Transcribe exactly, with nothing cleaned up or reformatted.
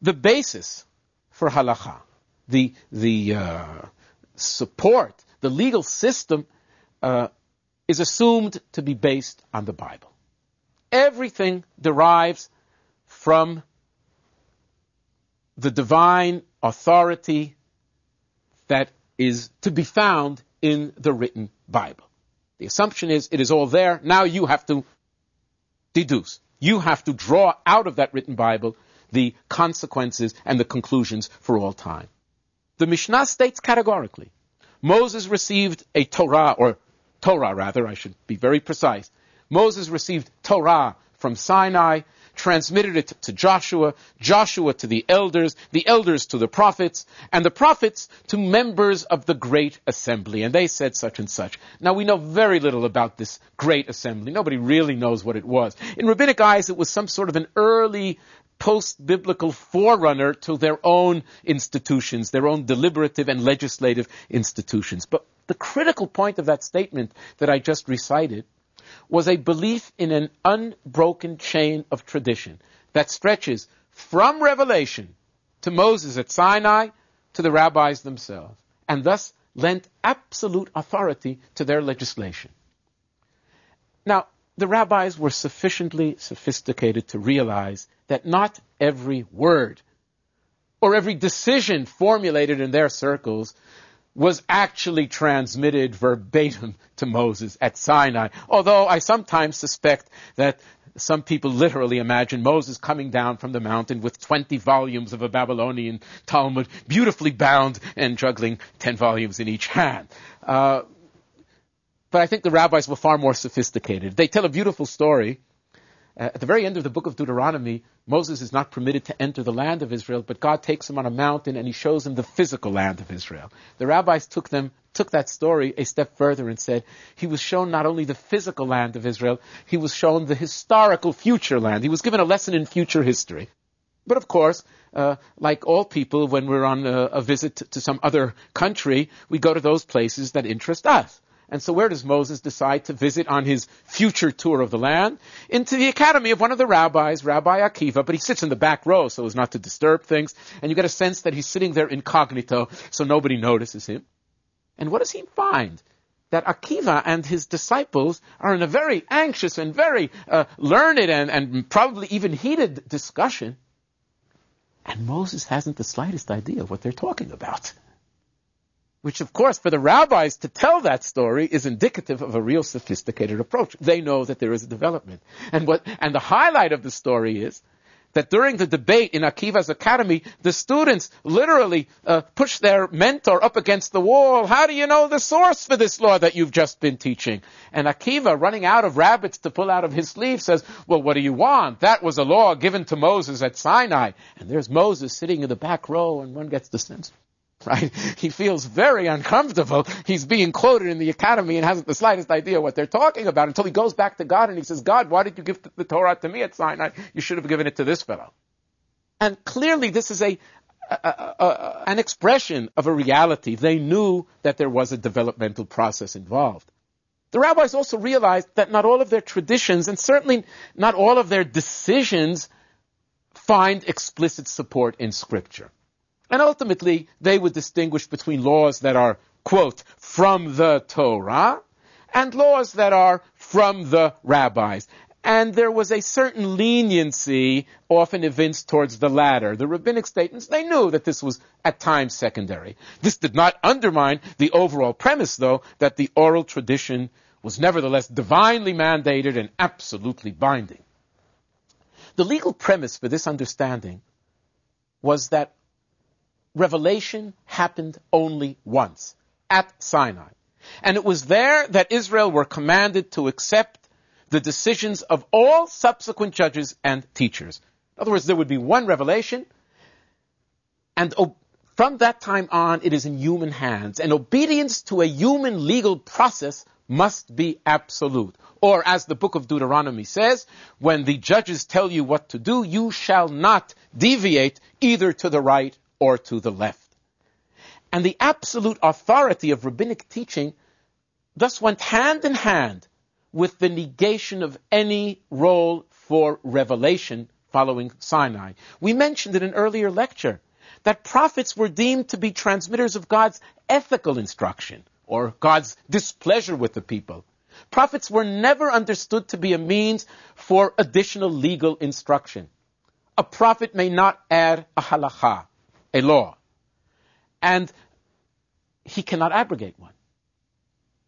the basis for halakha, the, the uh, support, the legal system uh, is assumed to be based on the Bible. Everything derives from the divine authority that is to be found in the written Bible. The assumption is it is all there. Now you have to deduce. You have to draw out of that written Bible the consequences and the conclusions for all time. The Mishnah states categorically, Moses received a Torah, or Torah rather, I should be very precise. Moses received Torah from Sinai, transmitted it to Joshua, Joshua to the elders, the elders to the prophets, and the prophets to members of the great assembly. And they said such and such. Now we know very little about this great assembly. Nobody really knows what it was. In rabbinic eyes, it was some sort of an early post-biblical forerunner to their own institutions, their own deliberative and legislative institutions. But the critical point of that statement that I just recited was a belief in an unbroken chain of tradition that stretches from revelation to Moses at Sinai to the rabbis themselves, and thus lent absolute authority to their legislation. Now, the rabbis were sufficiently sophisticated to realize that not every word or every decision formulated in their circles was actually transmitted verbatim to Moses at Sinai. Although I sometimes suspect that some people literally imagine Moses coming down from the mountain with twenty volumes of a Babylonian Talmud, beautifully bound and juggling ten volumes in each hand. Uh, but I think the rabbis were far more sophisticated. They tell a beautiful story. Uh, at the very end of the book of Deuteronomy, Moses is not permitted to enter the land of Israel, but God takes him on a mountain and he shows him the physical land of Israel. The rabbis took them, took that story a step further and said he was shown not only the physical land of Israel, he was shown the historical future land. He was given a lesson in future history. But of course, uh, like all people, when we're on a, a visit to, to some other country, we go to those places that interest us. And so where does Moses decide to visit on his future tour of the land? Into the academy of one of the rabbis, Rabbi Akiva, but he sits in the back row so as not to disturb things, and you get a sense that he's sitting there incognito so nobody notices him. And what does he find? That Akiva and his disciples are in a very anxious and very uh, learned and, and probably even heated discussion, and Moses hasn't the slightest idea of what they're talking about. Which, of course, for the rabbis to tell that story is indicative of a real sophisticated approach. They know that there is a development. And what, and the highlight of the story is that during the debate in Akiva's academy, the students literally uh, push their mentor up against the wall. How do you know the source for this law that you've just been teaching? And Akiva, running out of rabbits to pull out of his sleeve, says, well, what do you want? That was a law given to Moses at Sinai. And there's Moses sitting in the back row, and one gets the sense, right? He feels very uncomfortable. He's being quoted in the academy and hasn't the slightest idea what they're talking about until he goes back to God and he says, God, why did you give the Torah to me at Sinai? You should have given it to this fellow. And clearly this is a, a, a, a an expression of a reality. They knew that there was a developmental process involved. The rabbis also realized that not all of their traditions and certainly not all of their decisions find explicit support in Scripture. And ultimately, they would distinguish between laws that are, quote, from the Torah, and laws that are from the rabbis. And there was a certain leniency often evinced towards the latter. The rabbinic statements, they knew that this was at times secondary. This did not undermine the overall premise, though, that the oral tradition was nevertheless divinely mandated and absolutely binding. The legal premise for this understanding was that revelation happened only once, at Sinai. And it was there that Israel were commanded to accept the decisions of all subsequent judges and teachers. In other words, there would be one revelation, and o- from that time on, it is in human hands. And obedience to a human legal process must be absolute. Or, as the book of Deuteronomy says, when the judges tell you what to do, you shall not deviate either to the right or to the left. And the absolute authority of rabbinic teaching thus went hand in hand with the negation of any role for revelation following Sinai. We mentioned in an earlier lecture that prophets were deemed to be transmitters of God's ethical instruction, or God's displeasure with the people. Prophets were never understood to be a means for additional legal instruction. A prophet may not add a halakha, a law, and he cannot abrogate one.